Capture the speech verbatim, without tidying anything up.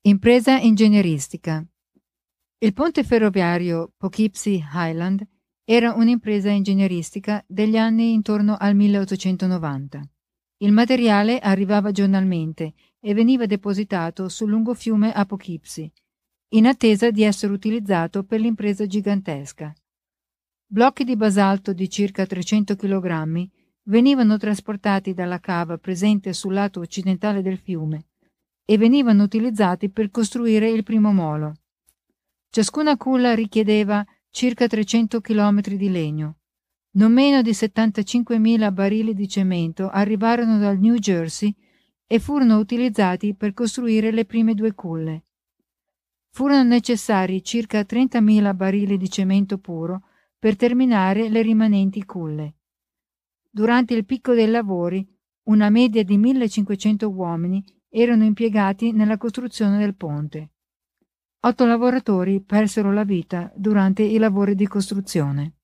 Impresa ingegneristica. Il ponte ferroviario Poughkeepsie Highland era un'impresa ingegneristica degli anni intorno al milleottocentonovanta. Il materiale arrivava giornalmente e veniva depositato sul lungo fiume a Poughkeepsie, in attesa di essere utilizzato per l'impresa gigantesca. Blocchi di basalto di circa trecento chilogrammi venivano trasportati dalla cava presente sul lato occidentale del fiume e venivano utilizzati per costruire il primo molo. Ciascuna culla richiedeva circa trecento chilometri di legno. Non meno di settantacinquemila barili di cemento arrivarono dal New Jersey e furono utilizzati per costruire le prime due culle. Furono necessari circa trentamila barili di cemento puro per terminare le rimanenti culle. Durante il picco dei lavori, una media di millecinquecento uomini erano impiegati nella costruzione del ponte. Otto lavoratori persero la vita durante i lavori di costruzione.